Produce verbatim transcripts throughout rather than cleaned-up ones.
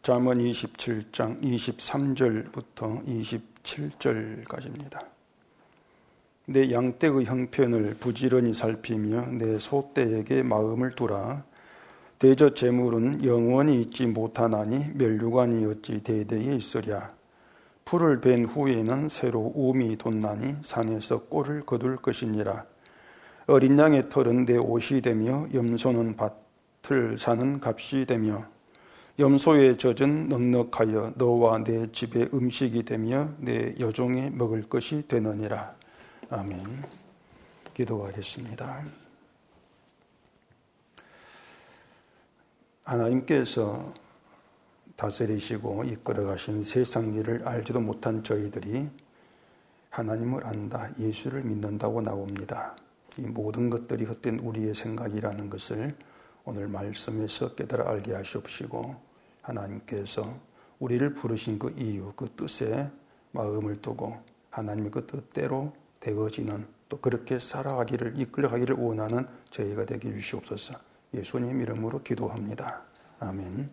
잠언 이십칠 장 이십삼 절부터 이십칠 절까지입니다. 내 양떼의 형편을 부지런히 살피며 내 소떼에게 마음을 두라. 대저 재물은 영원히 있지 못하나니 멸류관이 어찌 대대에 있으랴. 풀을 벤 후에는 새로 우미 돋나니 산에서 꼴을 거둘 것이니라. 어린 양의 털은 내 옷이 되며 염소는 밭을 사는 값이 되며 염소의 젖은 넉넉하여 너와 내 집의 음식이 되며 내 여종의 먹을 것이 되느니라. 아멘. 기도하겠습니다. 하나님께서 다스리시고 이끌어가시는 세상 일을 알지도 못한 저희들이 하나님을 안다, 예수를 믿는다고 나옵니다. 이 모든 것들이 헛된 우리의 생각이라는 것을 오늘 말씀에서 깨달아 알게 하시옵시고 하나님께서 우리를 부르신 그 이유, 그 뜻에 마음을 두고 하나님의 그 뜻대로 되어지는, 또 그렇게 살아가기를, 이끌어가기를 원하는 저희가 되게 주시옵소서. 예수님 이름으로 기도합니다. 아멘.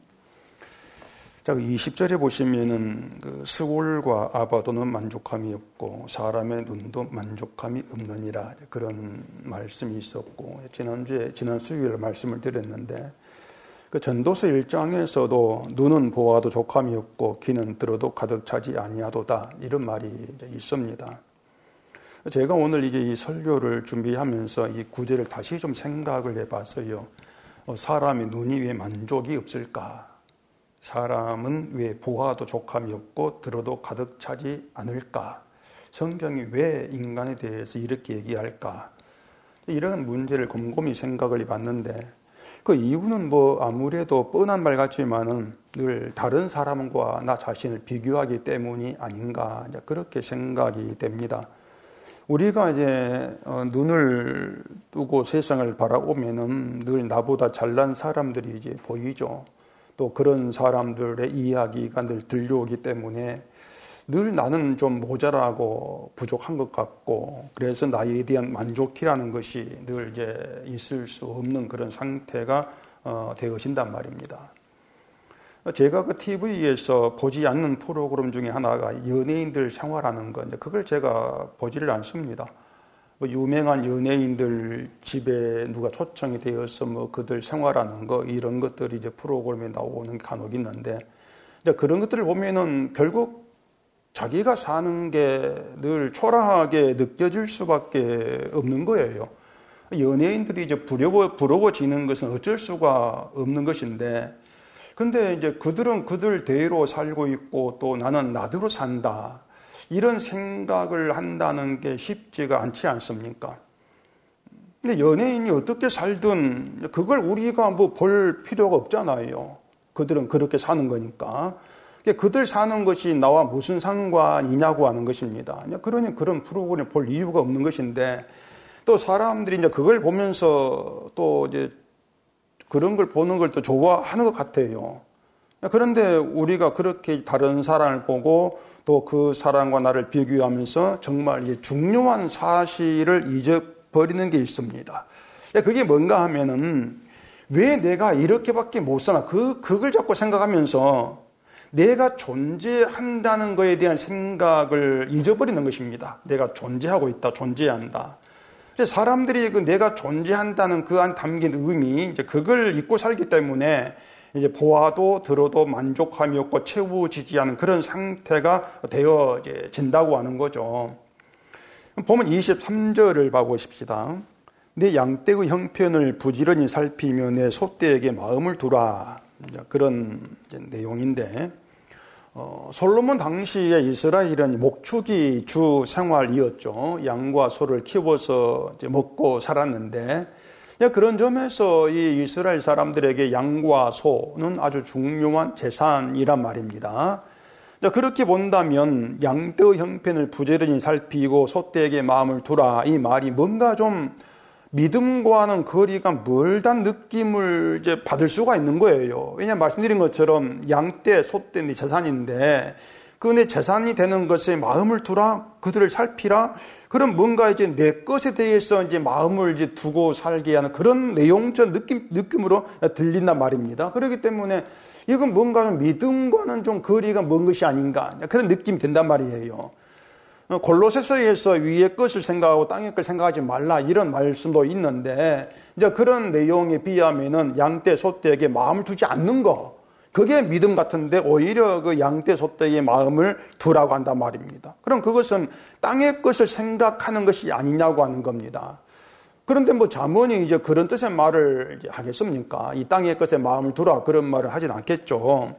자, 이십 절에 보시면은 그 스골과 아바도는 만족함이 없고 사람의 눈도 만족함이 없느니라, 그런 말씀이 있었고, 지난주에 지난 수요일에 말씀을 드렸는데 그 전도서 일 장에서도 눈은 보아도 족함이 없고 귀는 들어도 가득 차지 아니하도다, 이런 말이 이제 있습니다. 제가 오늘 이제 이 설교를 준비하면서 이 구절을 다시 좀 생각을 해봤어요. 어, 사람의 눈이 왜 만족이 없을까? 사람은 왜 보아도 족함이 없고 들어도 가득 차지 않을까? 성경이 왜 인간에 대해서 이렇게 얘기할까? 이런 문제를 곰곰이 생각을 해봤는데 그 이유는 뭐 아무래도 뻔한 말 같지만은 늘 다른 사람과 나 자신을 비교하기 때문이 아닌가, 그렇게 생각이 됩니다. 우리가 이제 눈을 뜨고 세상을 바라보면은 늘 나보다 잘난 사람들이 이제 보이죠. 또 그런 사람들의 이야기가 늘 들려오기 때문에 늘 나는 좀 모자라고 부족한 것 같고, 그래서 나에 대한 만족이라는 것이 늘 이제 있을 수 없는 그런 상태가 어, 되어진단 말입니다. 제가 그 티비에서 보지 않는 프로그램 중에 하나가 연예인들 생활하는 건데, 그걸 제가 보지를 않습니다. 뭐 유명한 연예인들 집에 누가 초청이 되어서 뭐 그들 생활하는 거, 이런 것들이 이제 프로그램에 나오는 게 간혹 있는데, 이제 그런 것들을 보면은 결국 자기가 사는 게 늘 초라하게 느껴질 수밖에 없는 거예요. 연예인들이 이제 부러워, 부러워지는 것은 어쩔 수가 없는 것인데, 근데 이제 그들은 그들대로 살고 있고 또 나는 나대로 산다, 이런 생각을 한다는 게 쉽지가 않지 않습니까? 근데 연예인이 어떻게 살든 그걸 우리가 뭐 볼 필요가 없잖아요. 그들은 그렇게 사는 거니까. 그들 사는 것이 나와 무슨 상관이냐고 하는 것입니다. 그러니 그런 프로그램을 볼 이유가 없는 것인데, 또 사람들이 이제 그걸 보면서 또 이제 그런 걸 보는 걸 또 좋아하는 것 같아요. 그런데 우리가 그렇게 다른 사람을 보고 또 그 사람과 나를 비교하면서 정말 이제 중요한 사실을 잊어버리는 게 있습니다. 그게 뭔가 하면은 왜 내가 이렇게밖에 못 사나, 그, 그걸 자꾸 생각하면서 내가 존재한다는 것에 대한 생각을 잊어버리는 것입니다. 내가 존재하고 있다, 존재한다. 사람들이 그 내가 존재한다는 그 안 담긴 의미, 이제 그걸 잊고 살기 때문에 이제 보아도 들어도 만족함이 없고 채워지지 않은 그런 상태가 되어진다고 하는 거죠. 보면 이십삼 절을 봐보십시다. 내 양떼의 형편을 부지런히 살피며 내 소떼에게 마음을 두라. 그런 내용인데, 어, 솔로몬 당시에 이스라엘은 목축이 주 생활이었죠. 양과 소를 키워서 이제 먹고 살았는데, 그런 점에서 이 이스라엘 사람들에게 양과 소는 아주 중요한 재산이란 말입니다. 그렇게 본다면 양떼의 형편을 부지런히 살피고 소떼에게 마음을 두라, 이 말이 뭔가 좀 믿음과는 거리가 멀다는 느낌을 이제 받을 수가 있는 거예요. 왜냐하면 말씀드린 것처럼 양떼, 소떼는 재산인데 그 내 재산이 되는 것에 마음을 두라, 그들을 살피라. 그런 뭔가 이제 내 것에 대해서 이제 마음을 이제 두고 살게 하는 그런 내용적 느낌, 느낌으로 들린단 말입니다. 그렇기 때문에 이건 뭔가 믿음과는 좀 거리가 먼 것이 아닌가, 그런 느낌이 된단 말이에요. 골로새서에서 위의 것을 생각하고 땅의 것을 생각하지 말라, 이런 말씀도 있는데, 이제 그런 내용에 비하면은 양떼, 소떼에게 마음을 두지 않는 거, 그게 믿음 같은데 오히려 그 양떼, 소떼의 마음을 두라고 한단 말입니다. 그럼 그것은 땅의 것을 생각하는 것이 아니냐고 하는 겁니다. 그런데 뭐 잠언이 이제 그런 뜻의 말을 이제 하겠습니까? 이 땅의 것에 마음을 두라, 그런 말을 하진 않겠죠.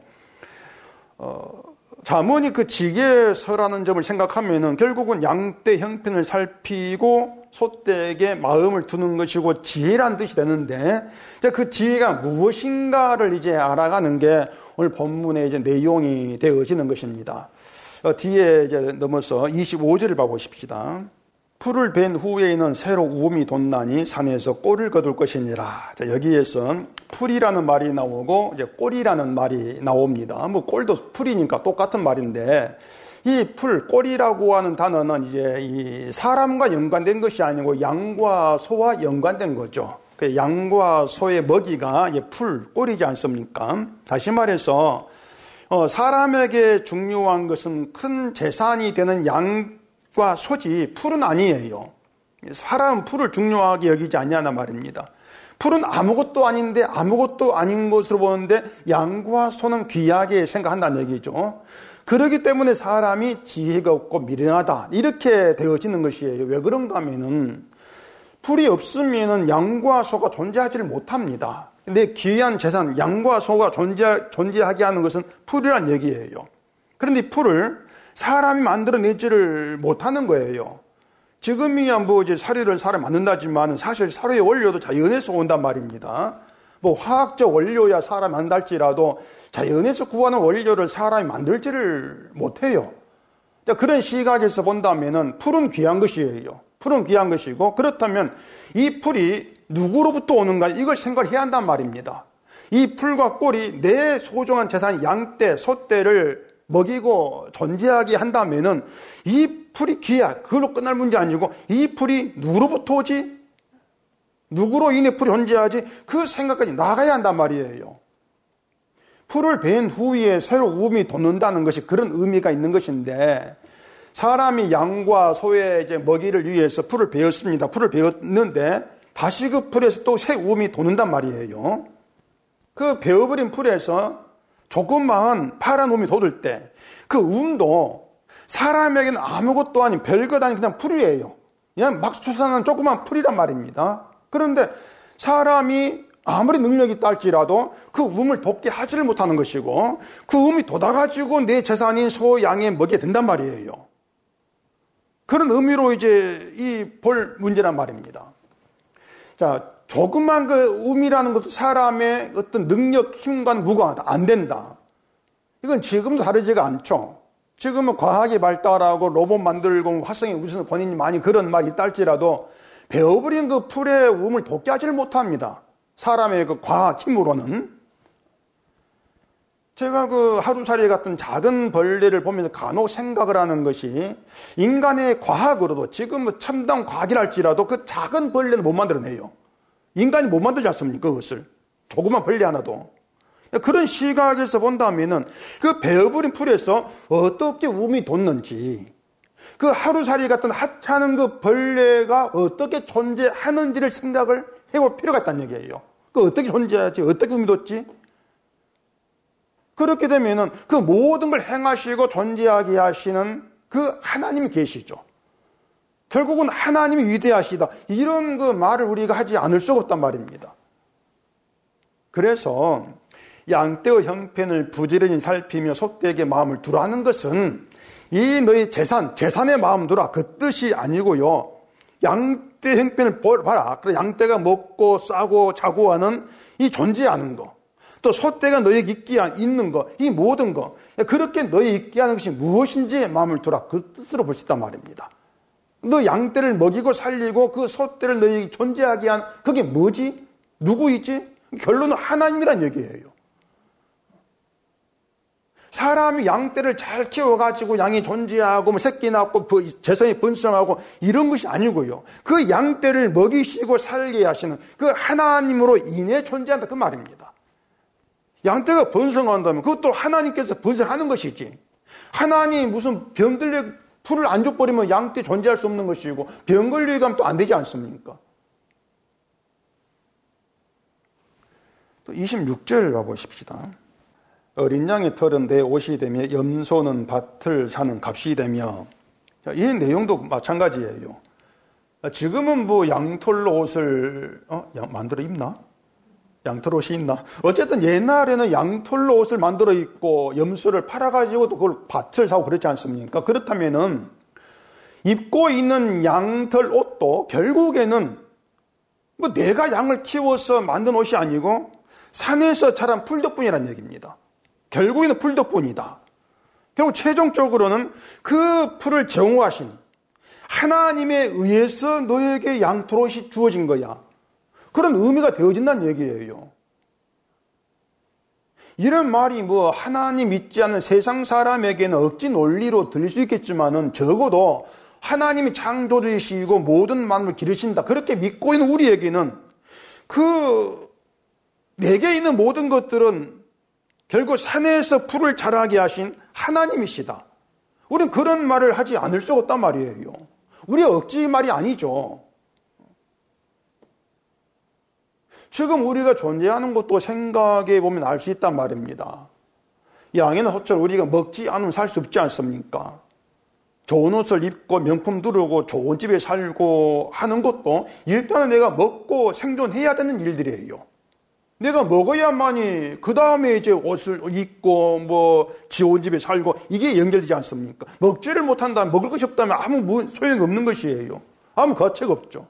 어, 잠언이 그 지게서라는 점을 생각하면은 결국은 양떼 형편을 살피고 소떼에게 마음을 두는 것이고 지혜란 뜻이 되는데, 이제 그 지혜가 무엇인가를 이제 알아가는 게 오늘 본문의 이제 내용이 되어지는 것입니다. 어, 뒤에 이제 넘어서 이십오 절을 봐보십시다. 풀을 벤 후에는 새로 우음이 돋나니 산에서 꼴을 거둘 것이니라. 자, 여기에서 풀이라는 말이 나오고 이제 꼴이라는 말이 나옵니다. 뭐 꼴도 풀이니까 똑같은 말인데, 이 풀, 꼴이라고 하는 단어는 이제 이 사람과 연관된 것이 아니고 양과 소와 연관된 거죠. 그 양과 소의 먹이가 이제 풀, 꼴이지 않습니까? 다시 말해서 어, 사람에게 중요한 것은 큰 재산이 되는 양과 소지, 풀은 아니에요. 사람은 풀을 중요하게 여기지 않냐는 말입니다. 풀은 아무것도 아닌데 아무것도 아닌 것으로 보는데 양과 소는 귀하게 생각한다는 얘기죠. 그렇기 때문에 사람이 지혜가 없고 미련하다, 이렇게 되어지는 것이에요. 왜 그런가 하면은 풀이 없으면은 양과 소가 존재하지를 못합니다. 근데 귀한 재산, 양과 소가 존재, 존재하게 하는 것은 풀이란 얘기예요. 그런데 풀을 사람이 만들어내지를 못하는 거예요. 지금이야 뭐 이제 사료를 사람 만든다지만 사실 사료의 원료도 자연에서 온단 말입니다. 뭐 화학적 원료야 사람이 만들지라도 자연에서 구하는 원료를 사람이 만들지를 못해요. 그런 시각에서 본다면은 풀은 귀한 것이에요. 풀은 귀한 것이고, 그렇다면 이 풀이 누구로부터 오는가, 이걸 생각해야 한단 말입니다. 이 풀과 꼴이 내 소중한 재산 양떼, 소떼를 먹이고 존재하게 한다면은 이 풀이 귀야, 그걸로 끝날 문제 아니고 이 풀이 누구로부터 오지? 누구로 인해 풀이 존재하지? 그 생각까지 나가야 한단 말이에요. 풀을 벤 후에 새로 우음이 돋는다는 것이 그런 의미가 있는 것인데, 사람이 양과 소의 이제 먹이를 위해서 풀을 베었습니다. 풀을 베었는데 다시 그 풀에서 또 새 우음이 돋는단 말이에요. 그 베어버린 풀에서 조그마한 파란 우음이 돋을 때 그 우음도 사람에게는 아무것도 아닌 별것 아닌 그냥 풀이에요. 그냥 막 솟아나는 조그마한 풀이란 말입니다. 그런데 사람이 아무리 능력이 있다 할지라도 그 우음을 돋게 하지를 못하는 것이고, 그 우음이 돋아가지고 내 재산인 소, 양에 먹게 된단 말이에요. 그런 의미로 이제 이 볼 문제란 말입니다. 자, 조그만 그 우음이라는 것도 사람의 어떤 능력, 힘과는 무관하다. 안 된다. 이건 지금도 다르지가 않죠. 지금은 과학이 발달하고 로봇 만들고 화성에 우주선 본인이 많이 그런 말이 있다 할지라도 베어버린 그 풀의 우음을 돋게 하지를 못합니다. 사람의 그 과학 힘으로는. 제가 그 하루살이 같은 작은 벌레를 보면서 간혹 생각을 하는 것이, 인간의 과학으로도 지금 뭐 첨단 과학이랄지라도 그 작은 벌레는 못 만들어내요. 인간이 못 만들지 않습니까? 그것을. 조그만 벌레 하나도. 그런 시각에서 본다면은 그 베어버린 풀에서 어떻게 우음이 돋는지, 그 하루살이 같은 하찮은 그 벌레가 어떻게 존재하는지를 생각을 해볼 필요가 있다는 얘기예요. 그 어떻게 존재하지? 어떻게 우음이 돋지? 그렇게 되면은 그 모든 걸 행하시고 존재하게 하시는 그 하나님이 계시죠. 결국은 하나님이 위대하시다, 이런 그 말을 우리가 하지 않을 수가 없단 말입니다. 그래서 양떼의 형편을 부지런히 살피며 소떼에게 마음을 두라는 것은 이 너희 재산, 재산에 마음 두라, 그 뜻이 아니고요. 양떼 형편을 봐라. 그래, 양떼가 먹고 싸고 자고 하는 이 존재하는 거, 또 소떼가 너희에게 있게 있는 거, 이 모든 거, 그렇게 너희 있게 하는 것이 무엇인지 마음을 두라, 그 뜻으로 볼 수 있단 말입니다. 너 양떼를 먹이고 살리고 그 소떼를 너희에게 존재하게 한 그게 뭐지? 누구이지? 결론은 하나님이란 얘기예요. 사람이 양떼를 잘 키워가지고 양이 존재하고 뭐 새끼 낳고 재성이 번성하고 이런 것이 아니고요. 그 양떼를 먹이시고 살게 하시는 그 하나님으로 인해 존재한다 그 말입니다. 양떼가 번성한다면 그것도 하나님께서 번성하는 것이지. 하나님 무슨 병들려 풀을 안 줘버리면 양떼 존재할 수 없는 것이고 병 걸리게 하면 또 안 되지 않습니까? 또 이십육 절 봐보십시다. 어린 양의 털은 내 옷이 되며 염소는 밭을 사는 값이 되며, 이 내용도 마찬가지예요. 지금은 뭐 양털로 옷을 어? 만들어 입나? 양털 옷이 있나? 어쨌든 옛날에는 양털로 옷을 만들어 입고 염소를 팔아가지고 또 그걸 밭을 사고 그렇지 않습니까? 그렇다면은 입고 있는 양털 옷도 결국에는 뭐 내가 양을 키워서 만든 옷이 아니고 산에서 자란 풀 덕분이라는 얘기입니다. 결국에는 풀 덕분이다. 결국 최종적으로는 그 풀을 제공하신 하나님에 의해서 너에게 양털 옷이 주어진 거야. 그런 의미가 되어진다는 얘기예요. 이런 말이 뭐 하나님 믿지 않는 세상 사람에게는 억지 논리로 들릴 수 있겠지만은 적어도 하나님이 창조주이시고 모든 만물을 기르신다. 그렇게 믿고 있는 우리에게는 그 내게 있는 모든 것들은 결국 산에서 풀을 자라게 하신 하나님이시다. 우리는 그런 말을 하지 않을 수가 없단 말이에요. 우리의 억지 말이 아니죠. 지금 우리가 존재하는 것도 생각해 보면 알 수 있단 말입니다. 양이나 소처럼 우리가 먹지 않으면 살 수 없지 않습니까? 좋은 옷을 입고 명품 두르고 좋은 집에 살고 하는 것도 일단은 내가 먹고 생존해야 되는 일들이에요. 내가 먹어야만이 그 다음에 이제 옷을 입고 뭐 좋은 집에 살고 이게 연결되지 않습니까? 먹지를 못한다면 먹을 것이 없다면 아무 소용이 없는 것이에요. 아무 가치가 없죠.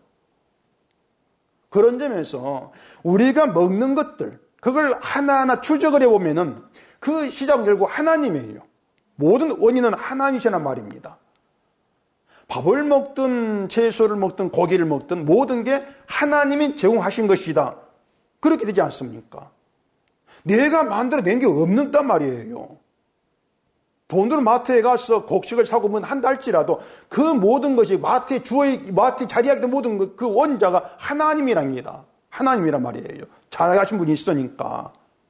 그런 점에서 우리가 먹는 것들 그걸 하나하나 추적을 해보면은 그 시작은 결국 하나님이에요. 모든 원인은 하나님이시란 말입니다. 밥을 먹든 채소를 먹든 고기를 먹든 모든 게 하나님이 제공하신 것이다. 그렇게 되지 않습니까? 내가 만들어낸 게 없는단 말이에요. 돈으로 마트에 가서 곡식을 사고 뭐 한다 할지라도 그 모든 것이 마트에 주어, 마트에 자리하게 된 모든 그 원자가 하나님이랍니다. 하나님이란 말이에요. 잘하신 분이 있으니까.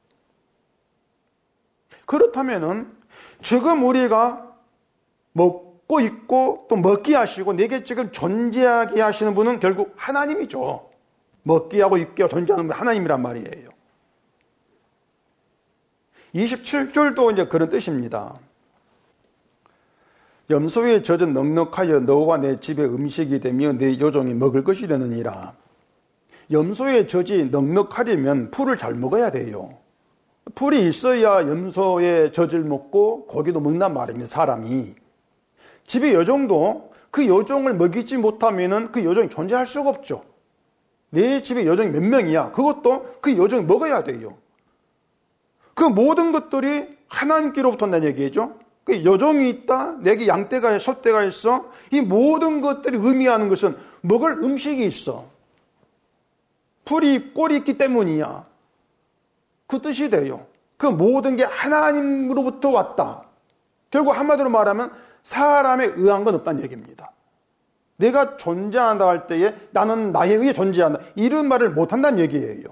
그렇다면은 지금 우리가 먹고 있고 또 먹게 하시고 내게 지금 존재하게 하시는 분은 결국 하나님이죠. 먹게 하고 입게 하고 존재하는 분 하나님이란 말이에요. 이십칠 절도 이제 그런 뜻입니다. 염소의 젖은 넉넉하여 너와 내 집의 음식이 되며 내 요종이 먹을 것이 되느니라. 염소의 젖이 넉넉하려면 풀을 잘 먹어야 돼요. 풀이 있어야 염소의 젖을 먹고 고기도 먹는단 말입니다. 사람이. 집의 여종도 그 여종을 먹이지 못하면 그 여종이 존재할 수가 없죠. 내 집에 여종이 몇 명이야. 그것도 그 여종이 먹어야 돼요. 그 모든 것들이 하나님께로부터 온다는 얘기죠. 그 여종이 있다. 내게 양떼가 소떼가 있어. 이 모든 것들이 의미하는 것은 먹을 음식이 있어. 풀이 꼴이 있기 때문이야. 그 뜻이 돼요. 그 모든 게 하나님으로부터 왔다. 결국 한마디로 말하면 사람에 의한 건 없다는 얘기입니다. 내가 존재한다 할 때에 나는 나에 의해 존재한다. 이런 말을 못한다는 얘기예요.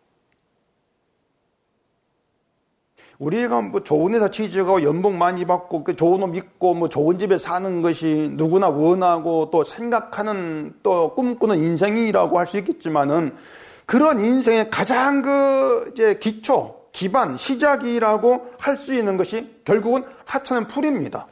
우리가 뭐 좋은 회사 취직하고 연봉 많이 받고 그 좋은 옷 입고 뭐 좋은 집에 사는 것이 누구나 원하고 또 생각하는 또 꿈꾸는 인생이라고 할 수 있겠지만은 그런 인생의 가장 그 이제 기초, 기반, 시작이라고 할 수 있는 것이 결국은 하찮은 풀입니다.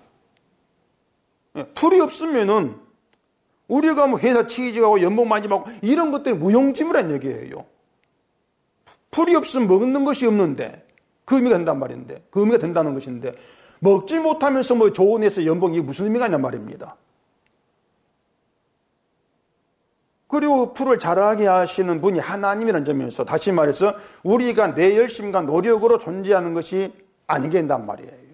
풀이 없으면은 우리가 뭐 회사 취직하고 연봉 많이 받고 이런 것들이 무용지물한 얘기예요. 풀이 없으면 먹는 것이 없는데 그 의미가 된단 말인데, 그 의미가 된다는 것인데, 먹지 못하면서 뭐 좋은 회사 연봉이 무슨 의미가 있냔 말입니다. 그리고 풀을 자라게 하시는 분이 하나님이라는 점에서 다시 말해서 우리가 내 열심과 노력으로 존재하는 것이 아니게 된단 말이에요.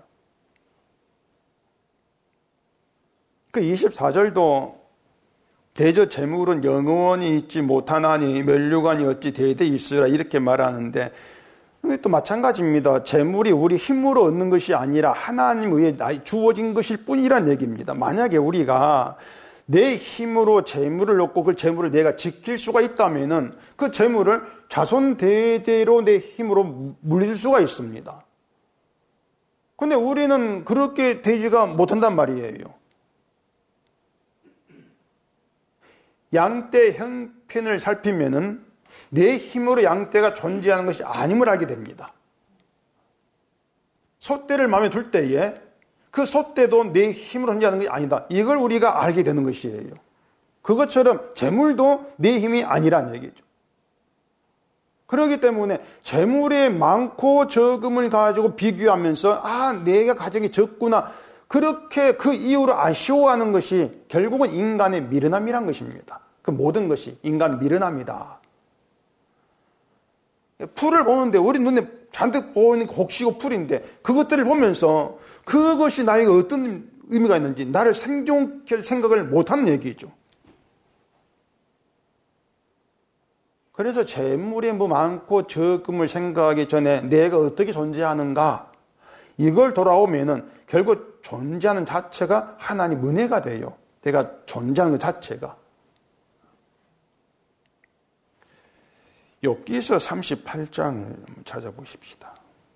그 이십사 절도 대저 재물은 영원히 있지 못하나니 면류관이 어찌 대대 있으라 이렇게 말하는데 또 마찬가지입니다. 재물이 우리 힘으로 얻는 것이 아니라 하나님 의해 주어진 것일 뿐이란 얘기입니다. 만약에 우리가 내 힘으로 재물을 얻고 그 재물을 내가 지킬 수가 있다면은 그 재물을 자손 대대로 내 힘으로 물릴 수가 있습니다. 근데 우리는 그렇게 되지가 못한단 말이에요. 양떼 형편을 살피면은 내 힘으로 양떼가 존재하는 것이 아님을 알게 됩니다. 소떼를 마음에 둘 때에 그 소떼도 내 힘으로 존재하는 것이 아니다. 이걸 우리가 알게 되는 것이에요. 그것처럼 재물도 내 힘이 아니란 얘기죠. 그렇기 때문에 재물이 많고 적음을 가지고 비교하면서 아 내가 가정이 적구나 그렇게 그 이유로 아쉬워하는 것이 결국은 인간의 미련함이란 것입니다. 그 모든 것이 인간 미련함이다. 풀을 보는데 우리 눈에 잔뜩 보이는 곡식고 풀인데 그것들을 보면서 그것이 나에게 어떤 의미가 있는지 나를 생존할 생각을 못하는 얘기죠. 그래서 재물이 뭐 많고 적음을 생각하기 전에 내가 어떻게 존재하는가 이걸 돌아오면은 결국 존재하는 자체가 하나님 은혜가 돼요. 내가 존재하는 것 자체가. 욥기서 삼십팔 장을 한번 찾아보십시다.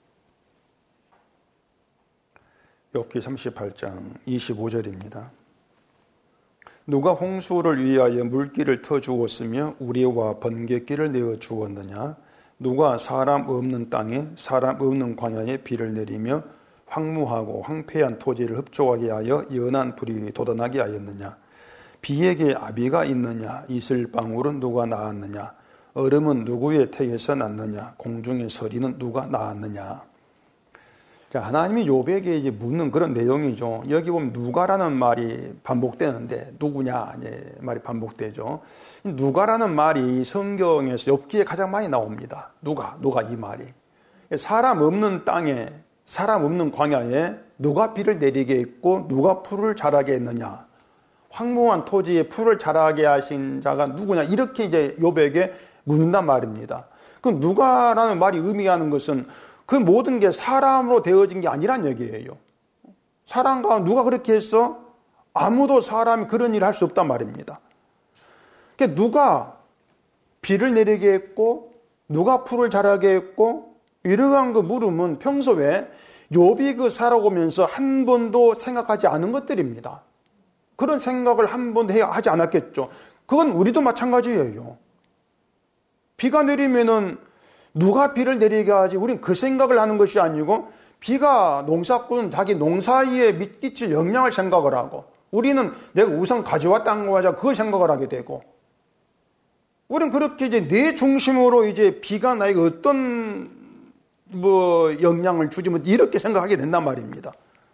욥기 삼십팔 장 이십오 절입니다. 누가 홍수를 위하여 물길을 터주었으며 우리와 번갯길을 내어 주었느냐? 누가 사람 없는 땅에 사람 없는 광야에 비를 내리며 황무하고 황폐한 토지를 흡족하게 하여 연한 불이 돋아나게 하였느냐? 비에게 아비가 있느냐? 이슬방울은 누가 낳았느냐? 얼음은 누구의 태에서 났느냐? 공중의 서리는 누가 낳았느냐? 하나님이 욥에게 이제 묻는 그런 내용이죠. 여기 보면 누가라는 말이 반복되는데 누구냐 이제 말이 반복되죠. 누가라는 말이 성경에서 욥기에 가장 많이 나옵니다. 누가 누가 이 말이 사람 없는 땅에 사람 없는 광야에 누가 비를 내리게 했고 누가 풀을 자라게 했느냐? 황무한 토지에 풀을 자라게 하신 자가 누구냐? 이렇게 이제 욥에게 묻는단 말입니다. 그 누가라는 말이 의미하는 것은 그 모든 게 사람으로 되어진 게 아니란 얘기예요. 사람과 누가 그렇게 했어? 아무도 사람이 그런 일을 할 수 없단 말입니다. 그러니까 누가 비를 내리게 했고 누가 풀을 자라게 했고 이러한 그 물음은 평소에 욥이 그 살아오면서 한 번도 생각하지 않은 것들입니다. 그런 생각을 한 번도 하지 않았겠죠. 그건 우리도 마찬가지예요. 비가 내리면은 누가 비를 내리게 하지? 우린 그 생각을 하는 것이 아니고 비가 농사꾼은 자기 농사에 미칠 영향을 생각을 하고 우리는 내가 우선 가져왔다는 거 가지고 그걸 생각을 하게 되고 우린 그렇게 이제 내 중심으로 이제 비가 나에게 어떤 뭐 영향을 주지 뭐 이렇게 생각하게 된단 말입니다.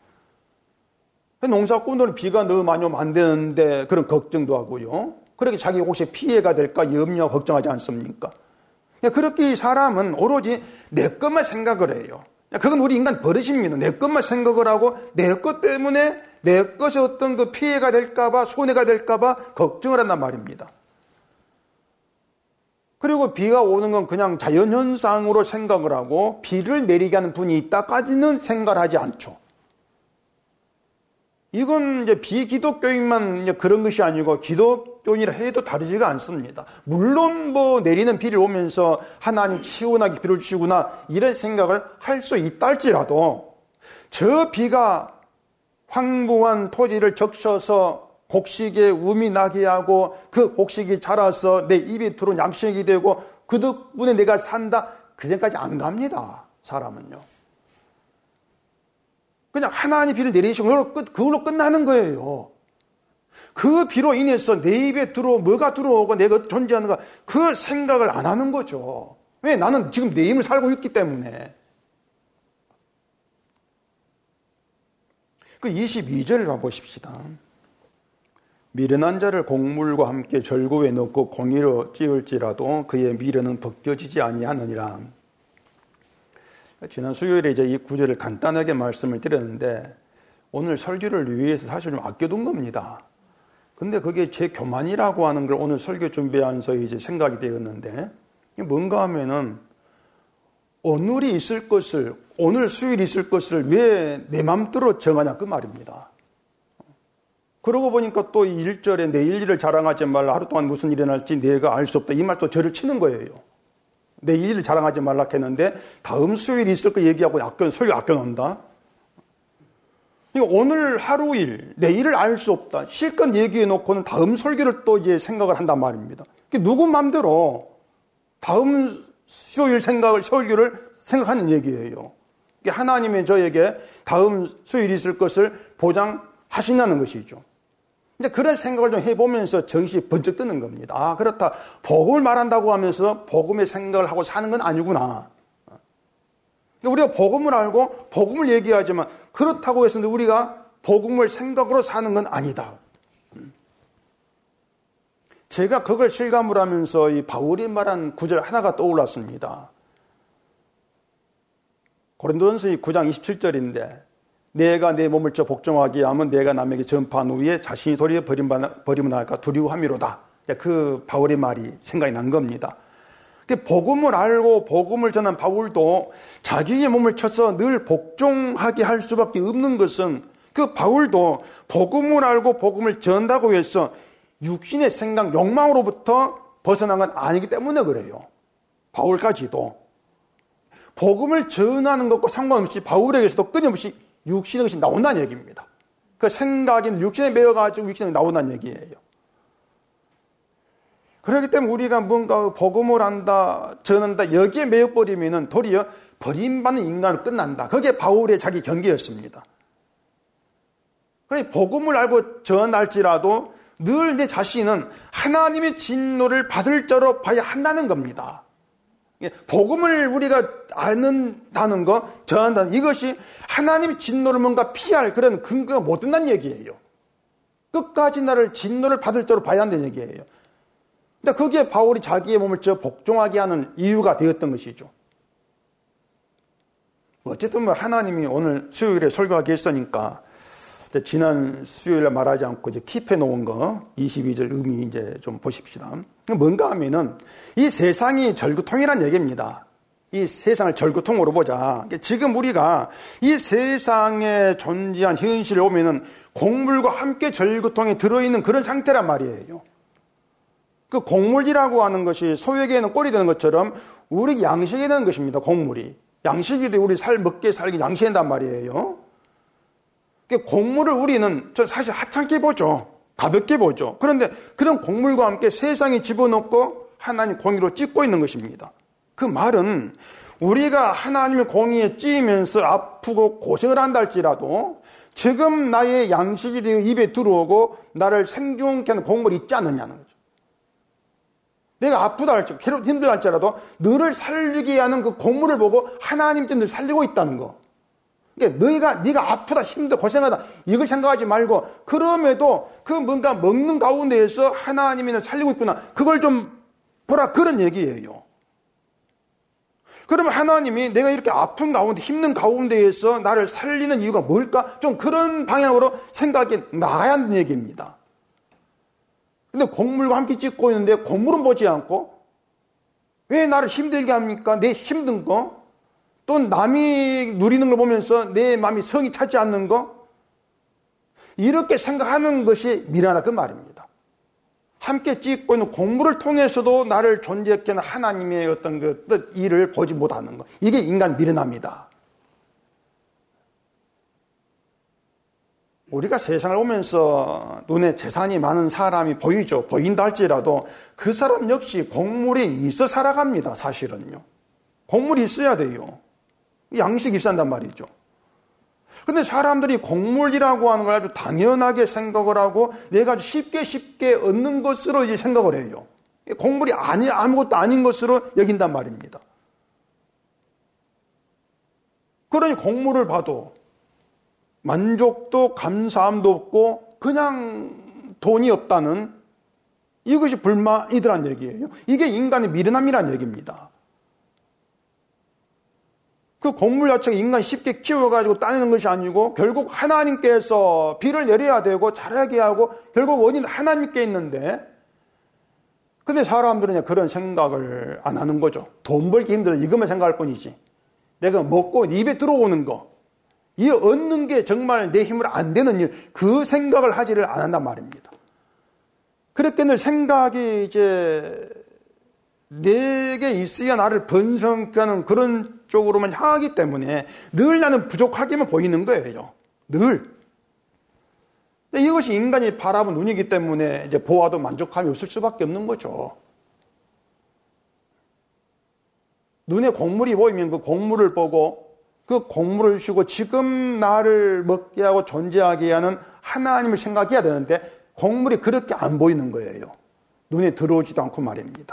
농사꾼들은 비가 너무 많이 오면 안 되는데 그런 걱정도 하고요. 그렇게 자기 혹시 피해가 될까 염려 걱정하지 않습니까? 그렇게 이 사람은 오로지 내 것만 생각을 해요. 그건 우리 인간 버릇입니다. 내 것만 생각을 하고 내 것 때문에 내 것이 어떤 그 피해가 될까봐 손해가 될까봐 걱정을 한단 말입니다. 그리고 비가 오는 건 그냥 자연현상으로 생각을 하고 비를 내리게 하는 분이 있다까지는 생각을 하지 않죠. 이건 이제 비기독교인만 이제 그런 것이 아니고 기독교인이라 해도 다르지가 않습니다. 물론 뭐 내리는 비를 오면서 하나님 시원하게 비를 주시구나 이런 생각을 할 수 있다 할지라도 저 비가 황무한 토지를 적셔서 곡식에 um이 나게 하고 그 곡식이 자라서 내 입에 들어온 양식이 되고 그 덕분에 내가 산다 그 생각까지 안 갑니다. 사람은요. 그냥 하나님 비를 내리시고 그걸로, 끝, 그걸로 끝나는 거예요. 그 비로 인해서 내 입에 들어 뭐가 들어오고 내가 존재하는가 그 생각을 안 하는 거죠. 왜? 나는 지금 내 힘을 살고 있기 때문에. 그 이십이 절을 봐보십시다. 미련한 자를 곡물과 함께 절구에 넣고 공의로 찌울지라도 그의 미련은 벗겨지지 아니하느니라. 지난 수요일에 이제 이 구절을 간단하게 말씀을 드렸는데 오늘 설교를 위해서 사실 좀 아껴둔 겁니다. 근데 그게 제 교만이라고 하는 걸 오늘 설교 준비하면서 이제 생각이 되었는데 뭔가 하면은 오늘이 있을 것을, 오늘 수요일이 있을 것을 왜 내 맘대로 정하냐 그 말입니다. 그러고 보니까 또 일 절에 내일 일을 자랑하지 말라. 하루 동안 무슨 일이 날지 내가 알 수 없다. 이 말 또 저를 치는 거예요. 내일 일을 자랑하지 말라 했는데 다음 수요일이 있을 거 얘기하고 아껴, 설교 아껴놓는다. 그러니까 오늘 하루 일, 내일을 알 수 없다. 실컷 얘기해 놓고는 다음 설교를 또 이제 생각을 한단 말입니다. 누구 맘대로 다음 수요일 생각을, 설교를 생각하는 얘기예요. 하나님이 저에게 다음 수요일이 있을 것을 보장하시냐는 것이죠. 근데 그런 생각을 좀 해보면서 정신이 번쩍 뜨는 겁니다. 아, 그렇다. 복음을 말한다고 하면서 복음의 생각을 하고 사는 건 아니구나. 우리가 복음을 알고 복음을 얘기하지만 그렇다고 해서 우리가 복음을 생각으로 사는 건 아니다. 제가 그걸 실감을 하면서 이 바울이 말한 구절 하나가 떠올랐습니다. 고린도전서 구 장 이십칠 절인데 내가 내 몸을 저 복종하게 하면 내가 남에게 전파한 후에 자신이 도리어 버리면 할까 두려워함이로다. 그 바울의 말이 생각이 난 겁니다. 복음을 알고 복음을 전한 바울도 자기의 몸을 쳐서 늘 복종하게 할 수밖에 없는 것은 그 바울도 복음을 알고 복음을 전한다고 해서 육신의 생각, 욕망으로부터 벗어난 건 아니기 때문에 그래요. 바울까지도. 복음을 전하는 것과 상관없이 바울에게서도 끊임없이 육신의 것이 나온다는 얘기입니다. 그 생각이 육신에 매여가지고 육신에 나온다는 얘기예요. 그렇기 때문에 우리가 뭔가 복음을 한다, 전한다, 여기에 매여버리면 도리어 버림받는 인간으로 끝난다. 그게 바울의 자기 경계였습니다. 그러니 복음을 알고 전할지라도 늘 내 자신은 하나님의 진노를 받을 자로 봐야 한다는 겁니다. 복음을 우리가 아는다는 거, 전한다는 이것이 하나님의 진노를 뭔가 피할 그런 근거가 못 된다는 얘기예요. 끝까지 나를 진노를 받을 자로 봐야 한다는 얘기예요. 근데 거기에 바울이 자기의 몸을 저 복종하게 하는 이유가 되었던 것이죠. 어쨌든 뭐 하나님이 오늘 수요일에 설교하기 했으니까 지난 수요일에 말하지 않고 이제 킵해 놓은 거 이십이 절 의미 이제 좀 보십시다. 뭔가 하면은 이 세상이 절구통이란 얘기입니다. 이 세상을 절구통으로 보자. 지금 우리가 이 세상에 존재한 현실에 오면은 곡물과 함께 절구통에 들어있는 그런 상태란 말이에요. 그 곡물이라고 하는 것이 소에게는 꼴이 되는 것처럼 우리 양식이 되는 것입니다. 곡물이. 양식이 돼 우리 살 먹게 살기 양식한단 말이에요. 곡물을 우리는 사실 하찮게 보죠. 가볍게 보죠. 그런데 그런 곡물과 함께 세상에 집어넣고 하나님 공의로 찢고 있는 것입니다. 그 말은 우리가 하나님의 공의에 찌면서 아프고 고생을 한다 할지라도 지금 나의 양식이 되어 입에 들어오고 나를 생존케 하는 곡물이 있지 않느냐는 거죠. 내가 아프다 할지라도 힘들다 할지라도 너를 살리게 하는 그 곡물을 보고 하나님 늘 살리고 있다는 거. 그러니까 너희가 네가 아프다 힘들다 고생하다 이걸 생각하지 말고 그럼에도 그 뭔가 먹는 가운데에서 하나님이 널 살리고 있구나. 그걸 좀 보라 그런 얘기예요. 그러면 하나님이 내가 이렇게 아픈 가운데 힘든 가운데에서 나를 살리는 이유가 뭘까? 좀 그런 방향으로 생각이 나야 하는 얘기입니다. 근데 곡물과 함께 찍고 있는데 곡물은 보지 않고 왜 나를 힘들게 합니까? 내 힘든 거? 또 남이 누리는 걸 보면서 내 마음이 성이 차지 않는 거? 이렇게 생각하는 것이 미련하다 그 말입니다. 함께 찍고 있는 곡물을 통해서도 나를 존재케 하는 하나님의 어떤 그 뜻, 일을 보지 못하는 것. 이게 인간 미련합니다. 우리가 세상을 오면서 눈에 재산이 많은 사람이 보이죠. 보인다 할지라도 그 사람 역시 곡물이 있어 살아갑니다. 사실은요. 곡물이 있어야 돼요. 양식이 있어야 한단 말이죠. 근데 사람들이 곡물이라고 하는 걸 아주 당연하게 생각을 하고 내가 쉽게 쉽게 얻는 것으로 이제 생각을 해요. 곡물이 아니, 아무것도 아닌 것으로 여긴단 말입니다. 그러니 곡물을 봐도 만족도 감사함도 없고 그냥 돈이 없다는 이것이 불만이더란 얘기예요. 이게 인간의 미련함이란 얘기입니다. 그 곡물 자체가 인간이 쉽게 키워가지고 따내는 것이 아니고 결국 하나님께서 비를 내려야 되고 자라게 하고 결국 원인은 하나님께 있는데 근데 사람들은 그런 생각을 안 하는 거죠. 돈 벌기 힘들어 이것만 생각할 뿐이지. 내가 먹고 입에 들어오는 거, 이 얻는 게 정말 내 힘으로 안 되는 일, 그 생각을 하지를 않는단 말입니다. 그렇게 늘 생각이 이제 내게 있어야 나를 번성케 하는 그런 쪽으로만 향하기 때문에 늘 나는 부족하게만 보이는 거예요. 늘. 근데 이것이 인간이 바라본 눈이기 때문에 이제 보아도 만족감이 없을 수밖에 없는 거죠. 눈에 곡물이 보이면 그 곡물을 보고 그 곡물을 쉬고 지금 나를 먹게 하고 존재하게 하는 하나님을 생각해야 되는데 곡물이 그렇게 안 보이는 거예요. 눈에 들어오지도 않고 말입니다.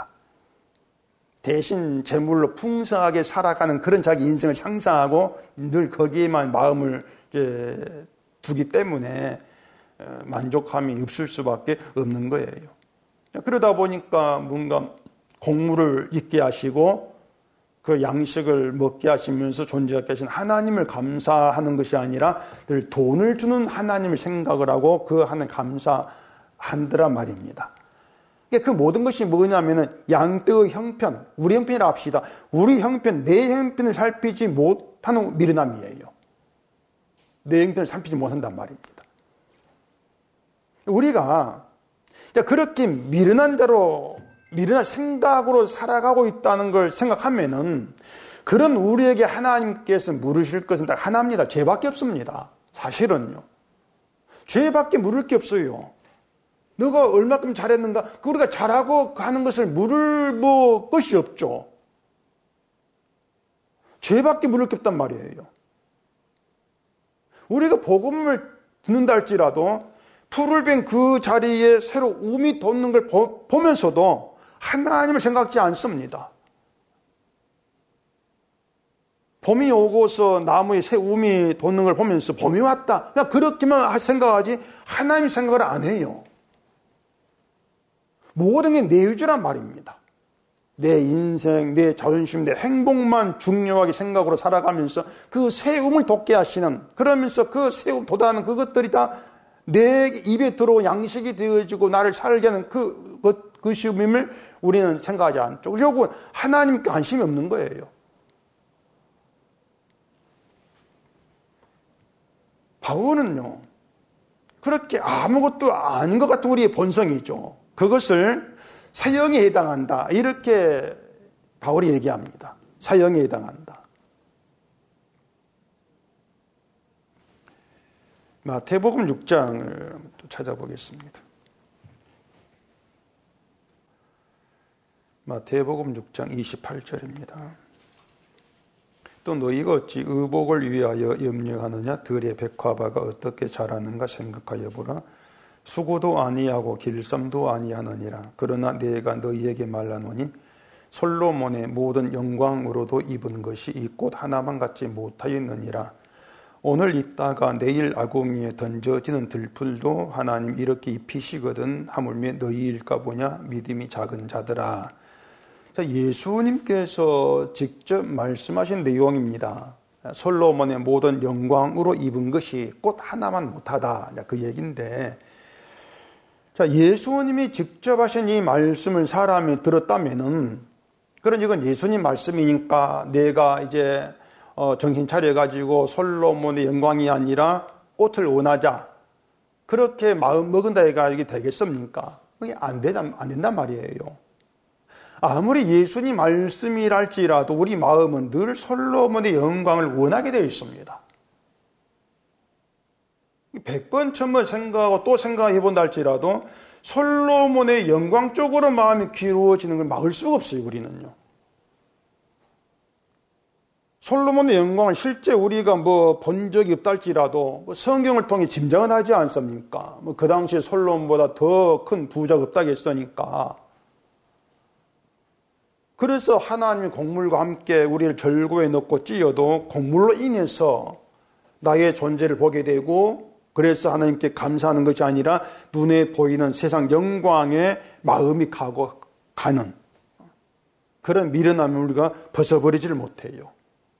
대신 재물로 풍성하게 살아가는 그런 자기 인생을 상상하고 늘 거기에만 마음을 이제 두기 때문에 만족함이 없을 수밖에 없는 거예요. 그러다 보니까 뭔가 곡물을 잊게 하시고 그 양식을 먹게 하시면서 존재하게 하신 하나님을 감사하는 것이 아니라 늘 돈을 주는 하나님을 생각을 하고 그 하나님 감사한다란 말입니다. 그 모든 것이 뭐냐면은 양떼의 형편, 우리 형편이라 합시다. 우리 형편, 내 형편을 살피지 못하는 미련함이에요. 내 형편을 살피지 못한단 말입니다. 우리가 그렇게 미련한 자로, 미련한 생각으로 살아가고 있다는 걸 생각하면은 그런 우리에게 하나님께서 물으실 것은 딱 하나입니다. 죄밖에 없습니다. 사실은요. 죄밖에 물을 게 없어요. 너가 얼마큼 잘했는가? 우리가 잘하고 가는 것을 물을 뭐 것이 없죠. 죄밖에 물을 게 없단 말이에요. 우리가 복음을 듣는다 할지라도 풀을 벤 그 자리에 새로 움이 돋는 걸 보, 보면서도 하나님을 생각하지 않습니다. 봄이 오고서 나무에 새 움이 돋는 걸 보면서 봄이 왔다. 그냥 그렇게만 생각하지 하나님 생각을 안 해요. 모든 게 내 위주란 말입니다. 내 인생, 내 자존심, 내 행복만 중요하게 생각으로 살아가면서 그 새 움을 돋게 하시는, 그러면서 그 새 움 돋아하는 그것들이 다 내 입에 들어온 양식이 되어지고 나를 살게 하는 그, 그, 그 시험임을 우리는 생각하지 않죠. 그리고 하나님께 관심이 없는 거예요. 바울은요, 그렇게 아무것도 아닌 것 같은 우리의 본성이죠. 그것을 사형에 해당한다. 이렇게 바울이 얘기합니다. 사형에 해당한다. 마태복음 육 장을 또 찾아보겠습니다. 마태복음 육 장 이십팔 절입니다. 또 너희가 어찌 의복을 위하여 염려하느냐? 들의 백화바가 어떻게 자라는가 생각하여 보라. 수고도 아니하고 길쌈도 아니하느니라. 그러나 내가 너희에게 말하노니 솔로몬의 모든 영광으로도 입은 것이 이 꽃 하나만 같지 못하였느니라. 오늘 있다가 내일 아궁이에 던져지는 들풀도 하나님 이렇게 입히시거든 하물며 너희일까 보냐 믿음이 작은 자들아. 자, 예수님께서 직접 말씀하신 내용입니다. 솔로몬의 모든 영광으로 입은 것이 꽃 하나만 못하다. 그 얘기인데, 자, 예수님이 직접 하신 이 말씀을 사람이 들었다면은, 그런 이건 예수님 말씀이니까 내가 이제 어, 정신 차려가지고 솔로몬의 영광이 아니라 꽃을 원하자. 그렇게 마음 먹은다 해가 이게 되겠습니까? 그게 안 된단, 안 된단 말이에요. 아무리 예수님 말씀이랄지라도 우리 마음은 늘 솔로몬의 영광을 원하게 되어 있습니다. 백 번, 천 번 생각하고 또 생각해 본다 할지라도 솔로몬의 영광 쪽으로 마음이 기울어지는 걸 막을 수가 없어요, 우리는요. 솔로몬의 영광을 실제 우리가 뭐 본 적이 없다 할지라도 성경을 통해 짐작은 하지 않습니까? 뭐 그 당시에 솔로몬보다 더 큰 부자가 없다겠으니까. 그래서 하나님이 곡물과 함께 우리를 절구에 넣고 찌어도 곡물로 인해서 나의 존재를 보게 되고, 그래서 하나님께 감사하는 것이 아니라 눈에 보이는 세상 영광에 마음이 가고 가는 그런 미련함을 우리가 벗어버리지를 못해요.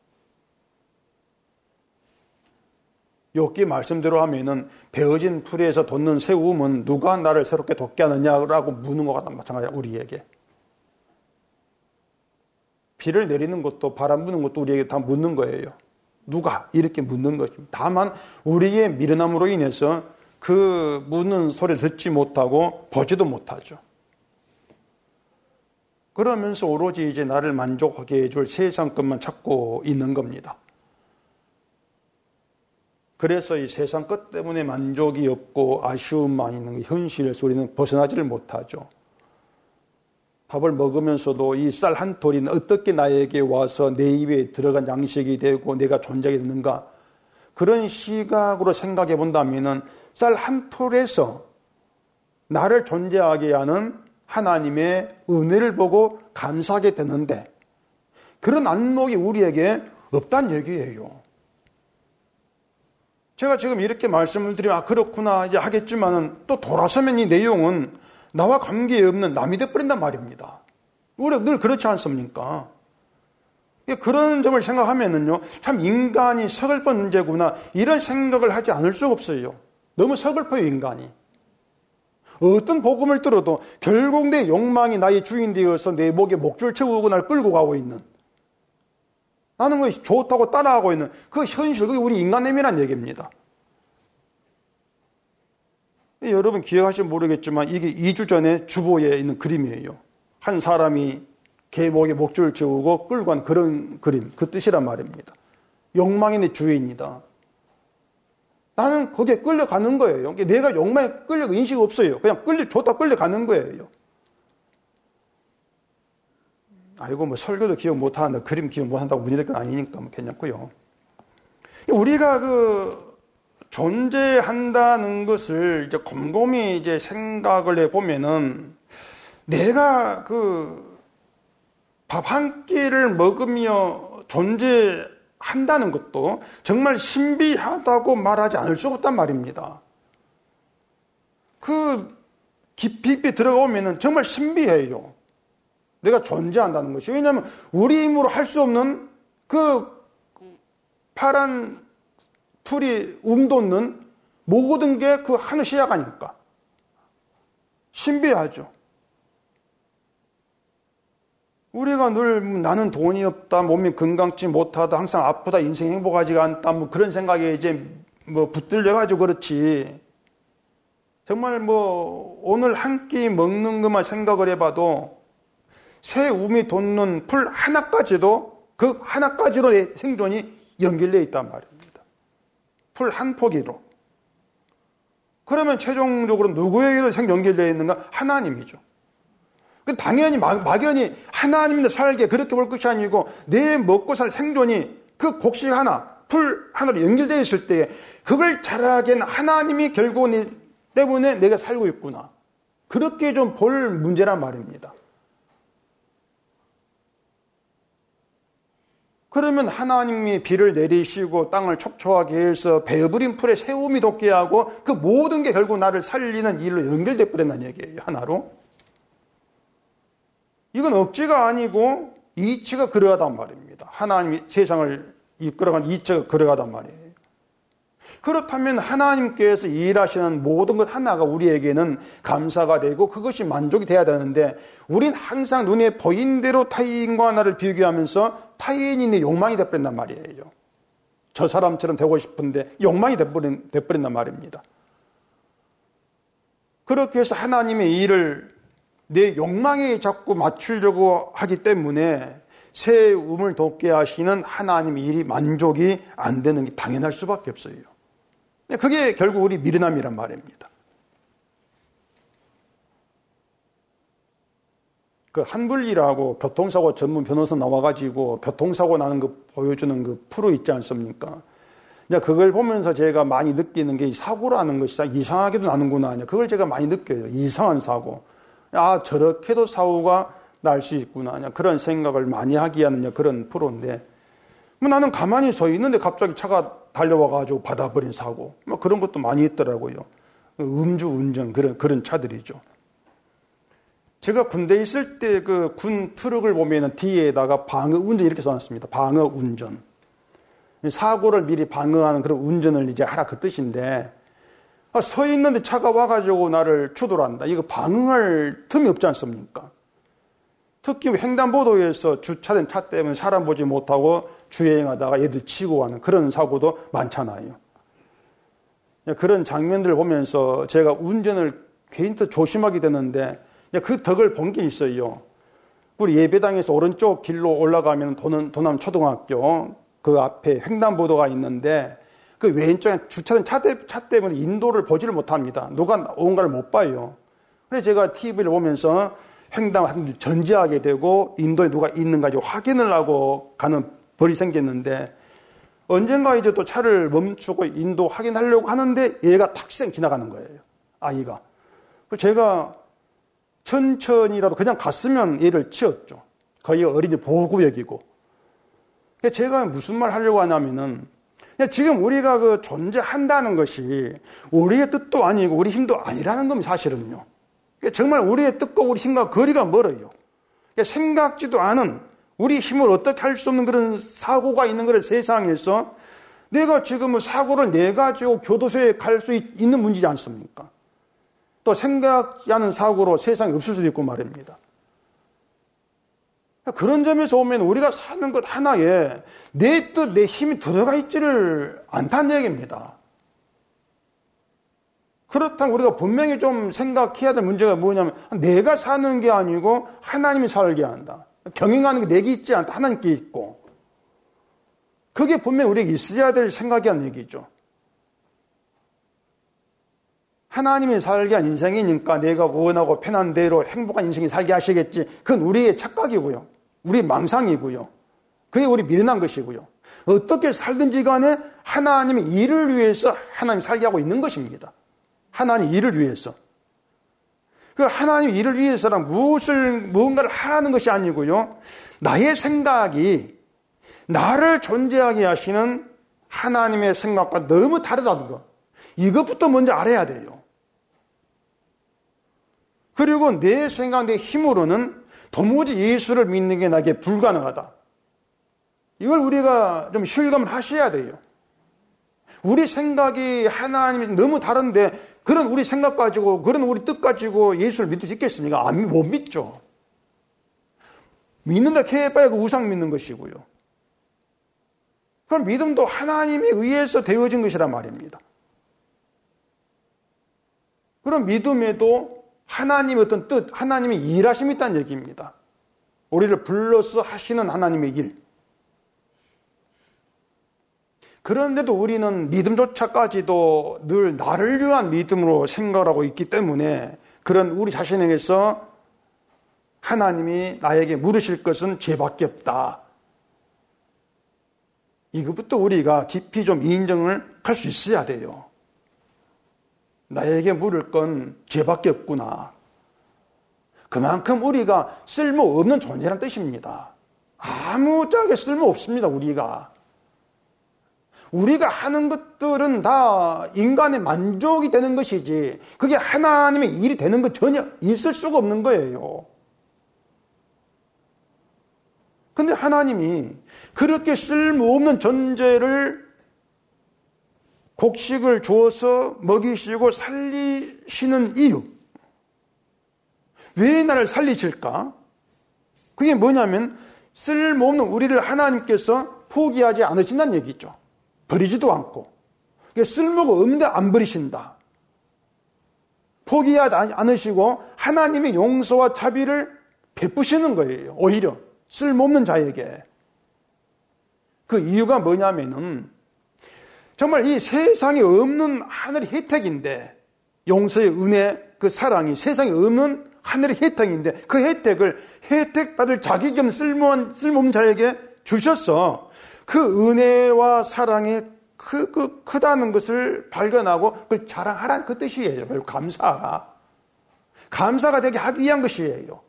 욥기 말씀대로 하면은 베어진 풀에서 돋는 새움은 누가 나를 새롭게 돋게 하느냐라고 묻는 것과 마찬가지야, 우리에게. 비를 내리는 것도 바람 부는 것도 우리에게 다 묻는 거예요. 누가? 이렇게 묻는 것입니다. 다만 우리의 미련함으로 인해서 그 묻는 소리를 듣지 못하고 보지도 못하죠. 그러면서 오로지 이제 나를 만족하게 해줄 세상 것만 찾고 있는 겁니다. 그래서 이 세상 것 때문에 만족이 없고 아쉬움만 있는 현실에서 우리는 벗어나지를 못하죠. 밥을 먹으면서도 이 쌀 한 톨이 어떻게 나에게 와서 내 입에 들어간 양식이 되고 내가 존재하게 되는가, 그런 시각으로 생각해 본다면 쌀 한 톨에서 나를 존재하게 하는 하나님의 은혜를 보고 감사하게 되는데, 그런 안목이 우리에게 없다는 얘기예요. 제가 지금 이렇게 말씀을 드리면 아 그렇구나 이제 하겠지만은 또 돌아서면 이 내용은 나와 관계없는 남이 돼버린단 말입니다. 우리 늘 그렇지 않습니까? 그런 점을 생각하면은요, 참 인간이 서글픈 문제구나 이런 생각을 하지 않을 수가 없어요. 너무 서글퍼요, 인간이. 어떤 복음을 들어도 결국 내 욕망이 나의 주인 되어서 내 목에 목줄 채우고 날 끌고 가고 있는, 나는 그 좋다고 따라하고 있는 그 현실, 그게 우리 인간됨이란 얘기입니다. 여러분 기억하시면 모르겠지만 이게 이 주 전에 주보에 있는 그림이에요. 한 사람이 개 목에 목줄을 채우고 끌고 간 그런 그림, 그 뜻이란 말입니다. 욕망이 내 주인이다. 나는 거기에 끌려가는 거예요. 내가 욕망에 끌려가 인식이 없어요. 그냥 끌려, 좋다 끌려가는 거예요. 아이고, 뭐 설교도 기억 못한다, 그림 기억 못한다고 문제될 건 아니니까 뭐 괜찮고요. 우리가 그 존재한다는 것을 이제 곰곰이 이제 생각을 해보면은, 내가 그 밥 한 끼를 먹으며 존재한다는 것도 정말 신비하다고 말하지 않을 수가 없단 말입니다. 그 깊이 깊이 들어가면은 정말 신비해요. 내가 존재한다는 것이. 왜냐하면 우리 힘으로 할 수 없는 그 파란 풀이 움돋는 모든 게 그 하늘 시야가 아닐까. 신비하죠. 우리가 늘 나는 돈이 없다, 몸이 건강치 못하다, 항상 아프다, 인생 행복하지가 않다, 뭐 그런 생각에 이제 뭐 붙들려가지고 그렇지. 정말 뭐 오늘 한 끼 먹는 것만 생각을 해봐도 새 움이 돋는 풀 하나까지도 그 하나까지로 내 생존이 연결되어 있단 말입니다. 풀 한 포기로. 그러면 최종적으로 누구에게로 생 연결되어 있는가? 하나님이죠. 당연히 막연히 하나님인데 살게 그렇게 볼 것이 아니고 내 먹고 살 생존이 그 곡식 하나, 풀 하나로 연결되어 있을 때 그걸 잘하기에는 하나님이 결국 내 때문에 내가 살고 있구나. 그렇게 좀 볼 문제란 말입니다. 그러면 하나님이 비를 내리시고 땅을 촉촉하게 해서 베어버린 풀에 새움이 돋게 하고 그 모든 게 결국 나를 살리는 일로 연결돼 버린다는 얘기예요. 하나로. 이건 억지가 아니고 이치가 그러하단 말입니다. 하나님이 세상을 이끌어간 이치가 그러하단 말이에요. 그렇다면 하나님께서 일하시는 모든 것 하나가 우리에게는 감사가 되고 그것이 만족이 돼야 되는데, 우린 항상 눈에 보인 대로 타인과 나를 비교하면서 타인이 욕망이 돼버린단 말이에요. 저 사람처럼 되고 싶은데 욕망이 돼버린, 돼버린단 말입니다. 그렇게 해서 하나님의 일을 내 욕망에 자꾸 맞추려고 하기 때문에 새 움을 돋게 하시는 하나님의 일이 만족이 안 되는 게 당연할 수밖에 없어요. 그게 결국 우리 미련함이란 말입니다. 그 한불리라고 교통사고 전문 변호사 나와가지고 교통사고 나는 거 보여주는 그 프로 있지 않습니까? 이제 그걸 보면서 제가 많이 느끼는 게 사고라는 것이 이상하게도 나는구나. 그걸 제가 많이 느껴요. 이상한 사고. 아, 저렇게도 사고가 날 수 있구나. 그런 생각을 많이 하게 하는 그런 프로인데, 뭐 나는 가만히 서 있는데 갑자기 차가 달려와가지고 받아버린 사고, 뭐 그런 것도 많이 있더라고요. 음주 운전, 그런, 그런 차들이죠. 제가 군대에 있을 때 그 군 트럭을 보면은 뒤에다가 방어 운전 이렇게 써놨습니다. 방어 운전. 사고를 미리 방어하는 그런 운전을 이제 하라 그 뜻인데, 아, 서 있는데 차가 와가지고 나를 추돌한다. 이거 방어할 틈이 없지 않습니까? 특히 횡단보도에서 주차된 차 때문에 사람 보지 못하고 주행하다가 얘들 치고 가는 그런 사고도 많잖아요. 그런 장면들을 보면서 제가 운전을 괜히 더 조심하게 되는데 그 덕을 본 게 있어요. 우리 예배당에서 오른쪽 길로 올라가면 도는, 도남 초등학교 그 앞에 횡단보도가 있는데 그 왼쪽에 주차된 차, 때, 차 때문에 인도를 보지를 못합니다. 누가 온가를 못 봐요. 그래서 제가 티비를 보면서 횡단 전지하게 되고 인도에 누가 있는가 확인을 하고 가는 벌이 생겼는데 언젠가 이제 또 차를 멈추고 인도 확인하려고 하는데 얘가 탁생 지나가는 거예요. 아이가. 제가 천천히라도 그냥 갔으면 얘를 치웠죠. 거의 어린이 보호구역이고. 제가 무슨 말 하려고 하냐면은 지금 우리가 그 존재한다는 것이 우리의 뜻도 아니고 우리 힘도 아니라는 겁니다, 사실은요. 정말 우리의 뜻과 우리 힘과 거리가 멀어요. 생각지도 않은 우리 힘을 어떻게 할 수 없는 그런 사고가 있는 그런 세상에서 내가 지금 사고를 내 가지고 교도소에 갈 수 있는 문제지 않습니까? 또 생각지 않은 사고로 세상에 없을 수도 있고 말입니다. 그런 점에서 보면 우리가 사는 것 하나에 내 뜻, 내 힘이 들어가 있지를 않다는 얘기입니다. 그렇다면 우리가 분명히 좀 생각해야 될 문제가 뭐냐면 내가 사는 게 아니고 하나님이 살게 한다. 경영하는 게 내게 있지 않다. 하나님께 있고. 그게 분명히 우리에게 있어야 될 생각이란 얘기죠. 하나님이 살게 한 인생이니까 내가 원하고 편한 대로 행복한 인생이 살게 하시겠지. 그건 우리의 착각이고요. 우리의 망상이고요. 그게 우리 미련한 것이고요. 어떻게 살든지 간에 하나님의 일을 위해서 하나님 살게 하고 있는 것입니다. 하나님 일을 위해서. 그 하나님 일을 위해서란 무엇을, 무언가를 하라는 것이 아니고요. 나의 생각이 나를 존재하게 하시는 하나님의 생각과 너무 다르다는 것. 이것부터 먼저 알아야 돼요. 그리고 내 생각, 내 힘으로는 도무지 예수를 믿는 게 나에게 불가능하다. 이걸 우리가 좀 실감을 하셔야 돼요. 우리 생각이 하나님이 너무 다른데 그런 우리 생각 가지고 그런 우리 뜻 가지고 예수를 믿을 수 있겠습니까? 안, 못 믿죠. 믿는다 해봐야 그 우상 믿는 것이고요. 그럼 믿음도 하나님에 의해서 되어진 것이란 말입니다. 그럼 믿음에도 하나님의 어떤 뜻, 하나님의 일하심이 있다는 얘기입니다. 우리를 불러서 하시는 하나님의 일. 그런데도 우리는 믿음조차까지도 늘 나를 위한 믿음으로 생각하고 있기 때문에 그런 우리 자신에게서 하나님이 나에게 물으실 것은 죄밖에 없다. 이것부터 우리가 깊이 좀 인정을 할 수 있어야 돼요. 나에게 물을 건 죄밖에 없구나. 그만큼 우리가 쓸모없는 존재란 뜻입니다. 아무짝에 쓸모없습니다, 우리가. 우리가 하는 것들은 다 인간의 만족이 되는 것이지 그게 하나님의 일이 되는 것 전혀 있을 수가 없는 거예요. 근데 하나님이 그렇게 쓸모없는 존재를 곡식을 주어서 먹이시고 살리시는 이유. 왜 나를 살리실까? 그게 뭐냐면 쓸모없는 우리를 하나님께서 포기하지 않으신다는 얘기죠. 버리지도 않고. 쓸모가 없는데 안 버리신다. 포기하지 않으시고 하나님의 용서와 자비를 베푸시는 거예요. 오히려 쓸모없는 자에게. 그 이유가 뭐냐면은 정말 이 세상에 없는 하늘의 혜택인데 용서의 은혜, 그 사랑이 세상에 없는 하늘의 혜택인데 그 혜택을 혜택받을 자격이 없는 쓸모한, 쓸모없는 자에게 주셔서 그 은혜와 사랑이 크, 크, 크다는 것을 발견하고 그걸 자랑하라는 그 뜻이에요. 결국 감사가. 감사가 되게 하기 위한 것이에요.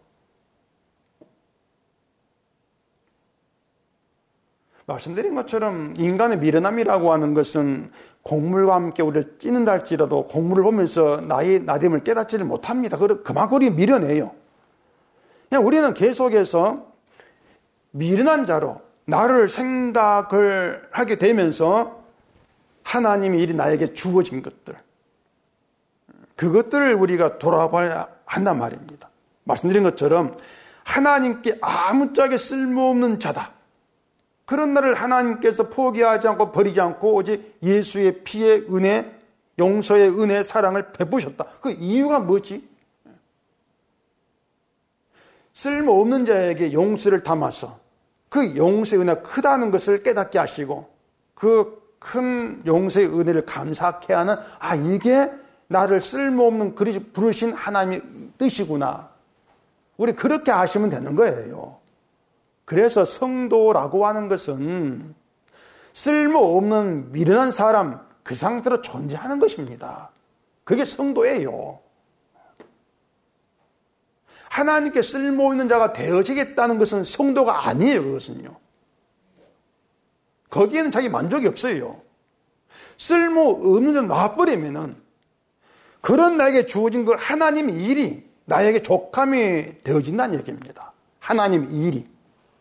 말씀드린 것처럼 인간의 미련함이라고 하는 것은 곡물과 함께 우리를 찌는다 할지라도 곡물을 보면서 나의 나됨을 깨닫지를 못합니다. 그만큼 우리 미련해요. 그냥 우리는 계속해서 미련한 자로 나를 생각을 하게 되면서 하나님의 일이 나에게 주어진 것들, 그것들을 우리가 돌아봐야 한단 말입니다. 말씀드린 것처럼 하나님께 아무짝에 쓸모없는 자다. 그런 나를 하나님께서 포기하지 않고 버리지 않고 오직 예수의 피의 은혜, 용서의 은혜, 사랑을 베푸셨다. 그 이유가 뭐지? 쓸모없는 자에게 용서를 담아서 그 용서의 은혜가 크다는 것을 깨닫게 하시고 그 큰 용서의 은혜를 감사케 하는, 아, 이게 나를 쓸모없는 그리 부르신 하나님의 뜻이구나. 우리 그렇게 하시면 되는 거예요. 그래서 성도라고 하는 것은 쓸모없는 미련한 사람, 그 상태로 존재하는 것입니다. 그게 성도예요. 하나님께 쓸모있는 자가 되어지겠다는 것은 성도가 아니에요. 그것은요. 거기에는 자기 만족이 없어요. 쓸모없는 자를 놔버리면은 그런 나에게 주어진 그 하나님의 일이 나에게 족함이 되어진다는 얘기입니다. 하나님의 일이.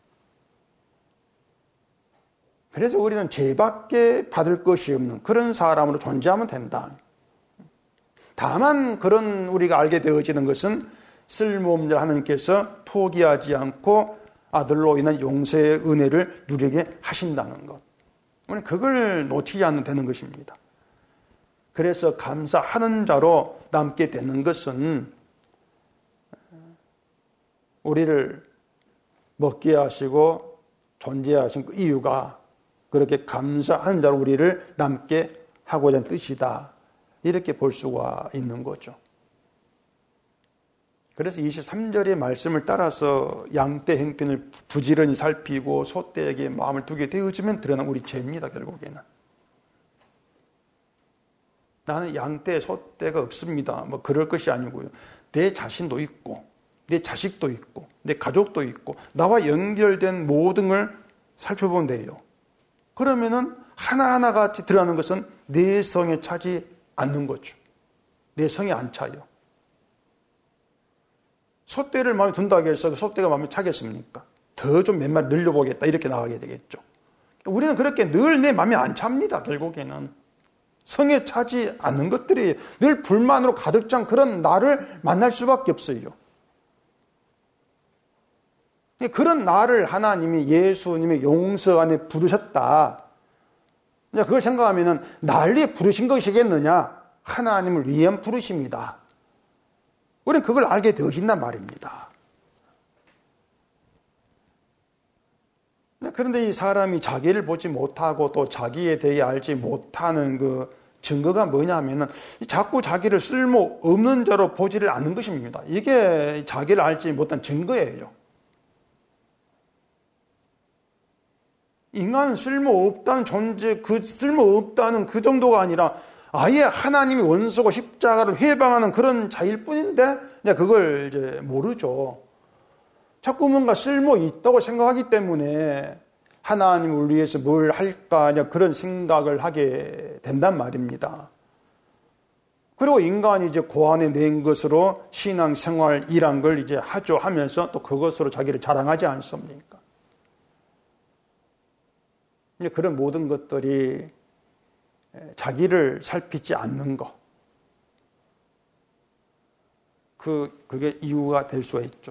그래서 우리는 죄밖에 받을 것이 없는 그런 사람으로 존재하면 된다. 다만 그런 우리가 알게 되어지는 것은 쓸모없는 자 하나님께서 포기하지 않고 아들로 인한 용서의 은혜를 누리게 하신다는 것. 우리는 그걸 놓치지 않으면 되는 것입니다. 그래서 감사하는 자로 남게 되는 것은 우리를 먹게 하시고 존재하신 그 이유가 그렇게 감사하는 자로 우리를 남게 하고자 하는 뜻이다. 이렇게 볼 수가 있는 거죠. 그래서 이십삼 절의 말씀을 따라서 양떼 행편을 부지런히 살피고 소떼에게 마음을 두게 되어지면 드러난 우리 죄입니다. 결국에는. 나는 양떼, 소떼가 없습니다. 뭐 그럴 것이 아니고요. 내 자신도 있고 내 자식도 있고 내 가족도 있고 나와 연결된 모든 걸 살펴보면 돼요. 그러면은 하나하나 같이 드러나는 것은 내 성에 차지 않는 거죠. 내 성에 안 차요. 소떼를 마음에 둔다고 해서 소떼가 마음에 차겠습니까? 더 좀 몇 마리 늘려보겠다 이렇게 나가게 되겠죠. 우리는 그렇게 늘 내 마음에 안 찹니다. 결국에는 성에 차지 않는 것들이 늘 불만으로 가득 찬 그런 나를 만날 수밖에 없어요. 그런 나를 하나님이 예수님의 용서 안에 부르셨다. 그걸 생각하면 날 위해 부르신 것이겠느냐? 하나님을 위한 부르심이다. 우리는 그걸 알게 되어진단 말입니다. 그런데 이 사람이 자기를 보지 못하고 또 자기에 대해 알지 못하는 그 증거가 뭐냐면은 자꾸 자기를 쓸모없는 자로 보지를 않는 것입니다. 이게 자기를 알지 못한 증거예요. 인간은 쓸모없다는 존재, 그 쓸모없다는 그 정도가 아니라 아예 하나님이 원수고 십자가를 회방하는 그런 자일 뿐인데 이제 그걸 이제 모르죠. 자꾸 뭔가 쓸모 있다고 생각하기 때문에 하나님을 위해서 뭘 할까 그런 생각을 하게 된단 말입니다. 그리고 인간이 이제 고안에 낸 것으로 신앙생활이란 걸 이제 하죠 하면서 또 그것으로 자기를 자랑하지 않습니까? 이제 그런 모든 것들이 자기를 살피지 않는 것. 그, 그게 이유가 될 수가 있죠.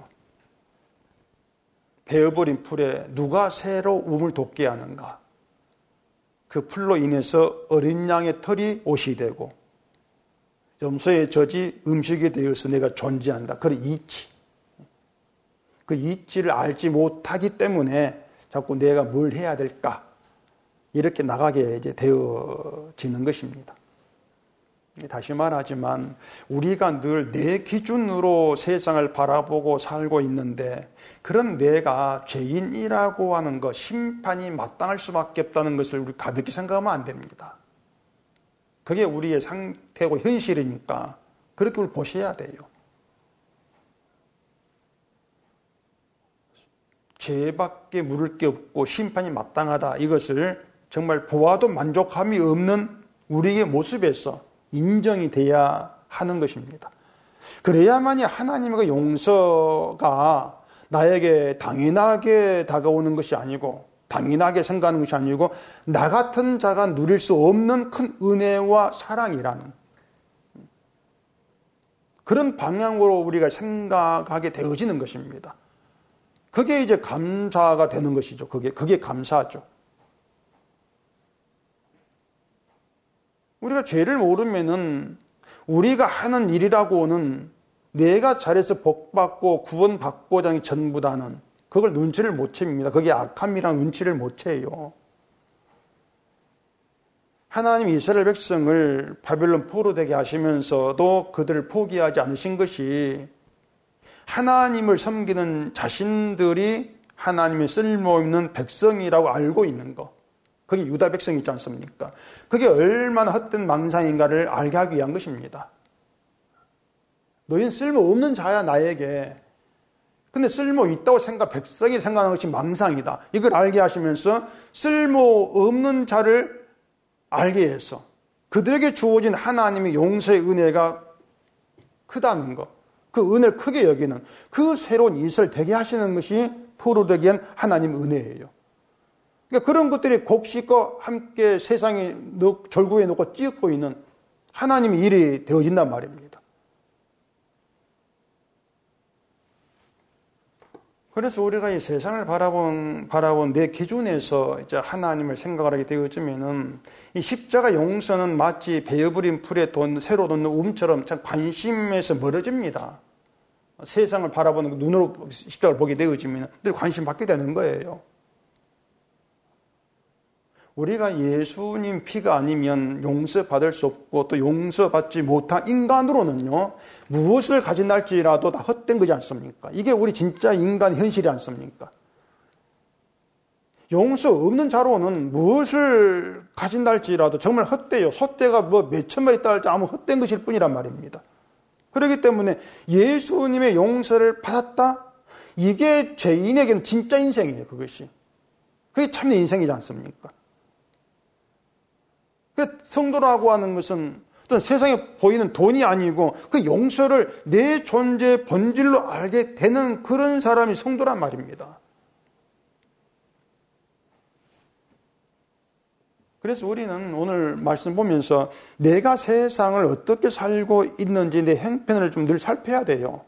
베어버린 풀에 누가 새로 우물 돋게 하는가. 그 풀로 인해서 어린 양의 털이 옷이 되고 염소의 젖이 음식이 되어서 내가 존재한다. 그런 이치. 그 이치를 알지 못하기 때문에 자꾸 내가 뭘 해야 될까. 이렇게 나가게 이제 되어지는 것입니다. 다시 말하지만 우리가 늘 내 기준으로 세상을 바라보고 살고 있는데 그런 내가 죄인이라고 하는 것, 심판이 마땅할 수밖에 없다는 것을 우리 가볍게 생각하면 안 됩니다. 그게 우리의 상태고 현실이니까 그렇게 우리 보셔야 돼요. 죄밖에 물을 게 없고 심판이 마땅하다. 이것을 정말 보아도 만족함이 없는 우리의 모습에서 인정이 돼야 하는 것입니다. 그래야만이 하나님의 용서가 나에게 당연하게 다가오는 것이 아니고 당연하게 생각하는 것이 아니고 나 같은 자가 누릴 수 없는 큰 은혜와 사랑이라는 그런 방향으로 우리가 생각하게 되어지는 것입니다. 그게 이제 감사가 되는 것이죠. 그게, 그게 감사죠. 우리가 죄를 모르면은 우리가 하는 일이라고는 내가 잘해서 복받고 구원받고자 하는 게 전부다는 그걸 눈치를 못 챕니다. 그게 악함이랑 눈치를 못 채요. 하나님 이스라엘 백성을 바벨론 포로되게 하시면서도 그들을 포기하지 않으신 것이 하나님을 섬기는 자신들이 하나님의 쓸모있는 백성이라고 알고 있는 것. 그게 유다 백성이 있지 않습니까? 그게 얼마나 헛된 망상인가를 알게 하기 위한 것입니다. 너희는 쓸모없는 자야 나에게. 근데 쓸모있다고 생각, 백성이 생각하는 것이 망상이다. 이걸 알게 하시면서 쓸모없는 자를 알게 해서 그들에게 주어진 하나님의 용서의 은혜가 크다는 것. 그 은혜를 크게 여기는 그 새로운 이스라엘 되게 하시는 것이 포로되게 한 하나님 은혜예요. 그러니까 그런 것들이 곡식과 함께 세상에 절구에 놓고 찢고 있는 하나님의 일이 되어진단 말입니다. 그래서 우리가 이 세상을 바라본, 바라본 내 기준에서 이제 하나님을 생각을 하게 되어지면은 이 십자가 용서는 마치 베어버린 풀에 돈, 새로 돋는 움처럼 참 관심에서 멀어집니다. 세상을 바라보는 눈으로 십자가를 보게 되어지면 늘 관심 받게 되는 거예요. 우리가 예수님 피가 아니면 용서받을 수 없고 또 용서받지 못한 인간으로는요, 무엇을 가진다 할지라도 다 헛된 거지 않습니까? 이게 우리 진짜 인간 현실이 않습니까? 용서 없는 자로는 무엇을 가진다 할지라도 정말 헛되요. 소떼가 뭐 몇천 마리 있다 할지 아무 헛된 것일 뿐이란 말입니다. 그렇기 때문에 예수님의 용서를 받았다? 이게 죄인에게는 진짜 인생이에요, 그것이. 그게 참내 인생이지 않습니까? 성도라고 하는 것은 어떤 세상에 보이는 돈이 아니고 그 용서를 내 존재의 본질로 알게 되는 그런 사람이 성도란 말입니다. 그래서 우리는 오늘 말씀 보면서 내가 세상을 어떻게 살고 있는지 내 형편을 좀 늘 살펴야 돼요.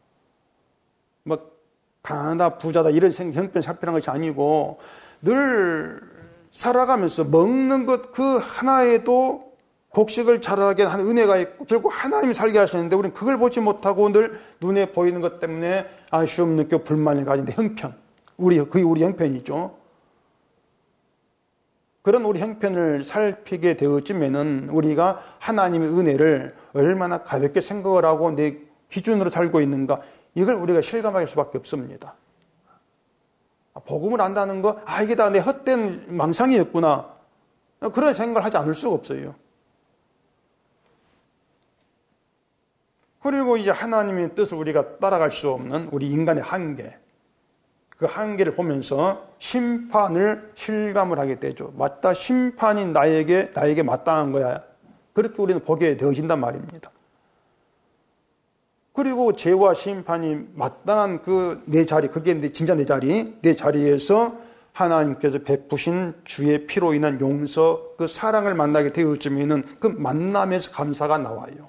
뭐 가난하다 부자다 이런 형편 살피는 것이 아니고 늘 살아가면서 먹는 것 그 하나에도 곡식을 자라게 하는 은혜가 있고 결국 하나님이 살게 하시는데 우리는 그걸 보지 못하고 늘 눈에 보이는 것 때문에 아쉬움 느끼고 불만을 가진 형편. 우리, 그게 우리 형편이죠. 그런 우리 형편을 살피게 되어지면은 우리가 하나님의 은혜를 얼마나 가볍게 생각을 하고 내 기준으로 살고 있는가 이걸 우리가 실감할 수밖에 없습니다. 복음을 안다는 거, 아, 이게 다 내 헛된 망상이었구나. 그런 생각을 하지 않을 수가 없어요. 그리고 이제 하나님의 뜻을 우리가 따라갈 수 없는 우리 인간의 한계. 그 한계를 보면서 심판을 실감을 하게 되죠. 맞다, 심판이 나에게, 나에게 마땅한 거야. 그렇게 우리는 보게 되어진단 말입니다. 그리고 죄와 심판이 마땅한 그 내 자리, 그게 진짜 내 자리, 내 자리에서 하나님께서 베푸신 주의 피로 인한 용서, 그 사랑을 만나게 되어지면은 그 만남에서 감사가 나와요.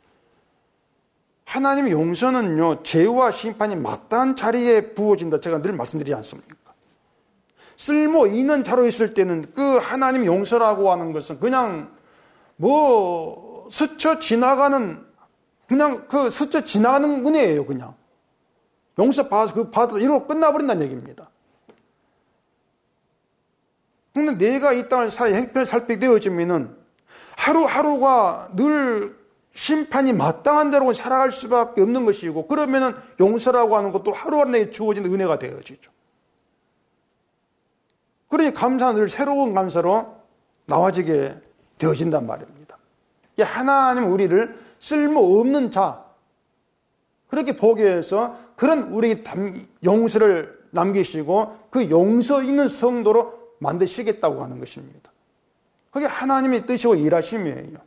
하나님의 용서는요, 죄와 심판이 마땅한 자리에 부어진다. 제가 늘 말씀드리지 않습니까? 쓸모 있는 자로 있을 때는 그 하나님의 용서라고 하는 것은 그냥 뭐 스쳐 지나가는 그냥 그 스쳐 지나가는 은혜예요, 그냥. 용서 받아서 그 받아서 이러고 끝나버린다는 얘기입니다. 근데 내가 이 땅을 살아 형편을 살피게 되어지면은 하루하루가 늘 심판이 마땅한 대로 살아갈 수밖에 없는 것이고, 그러면은 용서라고 하는 것도 하루하루 내게 주어진 은혜가 되어지죠. 그러니 감사는 늘 새로운 감사로 나와지게 되어진단 말입니다. 하나님 우리를 쓸모없는 자, 그렇게 보게 해서 그런 우리 용서를 남기시고 그 용서 있는 성도로 만드시겠다고 하는 것입니다. 그게 하나님의 뜻이고 일하심이에요.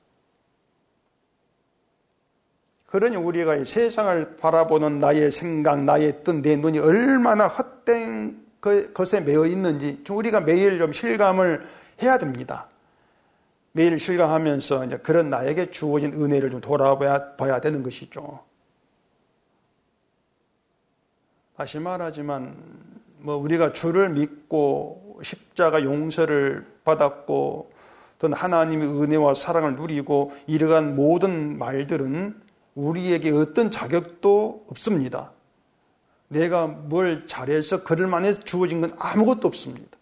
그러니 우리가 세상을 바라보는 나의 생각, 나의 뜻, 내 눈이 얼마나 헛된 것에 매여 있는지 우리가 매일 좀 실감을 해야 됩니다. 매일 실감하면서 이제 그런 나에게 주어진 은혜를 좀 돌아봐야 봐야 되는 것이죠. 다시 말하지만 뭐 우리가 주를 믿고 십자가 용서를 받았고 또는 하나님의 은혜와 사랑을 누리고 이러한 모든 말들은 우리에게 어떤 자격도 없습니다. 내가 뭘 잘해서 그럴 만해서 주어진 건 아무것도 없습니다.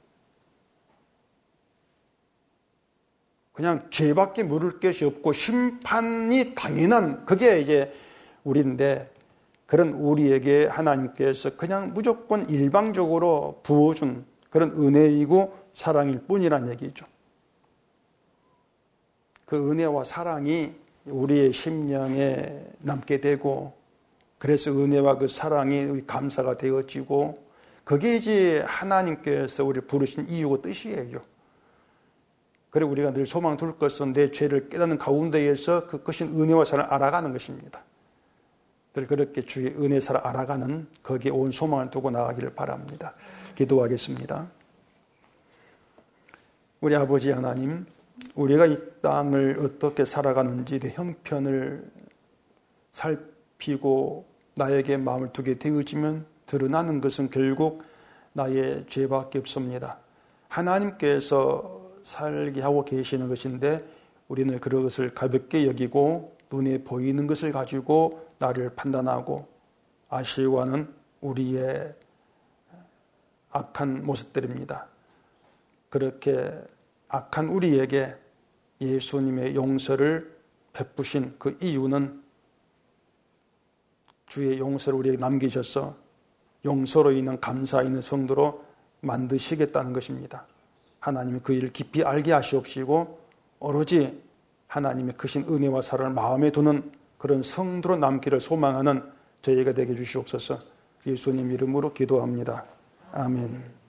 그냥 죄밖에 물을 것이 없고 심판이 당연한 그게 이제 우리인데, 그런 우리에게 하나님께서 그냥 무조건 일방적으로 부어준 그런 은혜이고 사랑일 뿐이란 얘기죠. 그 은혜와 사랑이 우리의 심령에 남게 되고, 그래서 은혜와 그 사랑이 감사가 되어지고, 그게 이제 하나님께서 우리를 부르신 이유고 뜻이에요. 그리고 우리가 늘 소망 둘 것은 내 죄를 깨닫는 가운데에서 그것인 은혜와 사랑을 알아가는 것입니다. 늘 그렇게 주의 은혜 사랑 알아가는 거기에 온 소망을 두고 나가기를 바랍니다. 기도하겠습니다. 우리 아버지 하나님, 우리가 이 땅을 어떻게 살아가는지 내 형편을 살피고 나에게 마음을 두게 되어지면 드러나는 것은 결국 나의 죄밖에 없습니다. 하나님께서 살게 하고 계시는 것인데 우리는 그것을 가볍게 여기고 눈에 보이는 것을 가지고 나를 판단하고 아쉬워하는 우리의 악한 모습들입니다. 그렇게 악한 우리에게 예수님의 용서를 베푸신 그 이유는 주의 용서를 우리에게 남기셔서 용서로 인한 감사 있는 성도로 만드시겠다는 것입니다. 하나님이 그 일을 깊이 알게 하시옵시고 오로지 하나님의 크신 은혜와 사랑을 마음에 두는 그런 성도로 남기를 소망하는 저희가 되게 해주시옵소서. 예수님 이름으로 기도합니다. 아멘.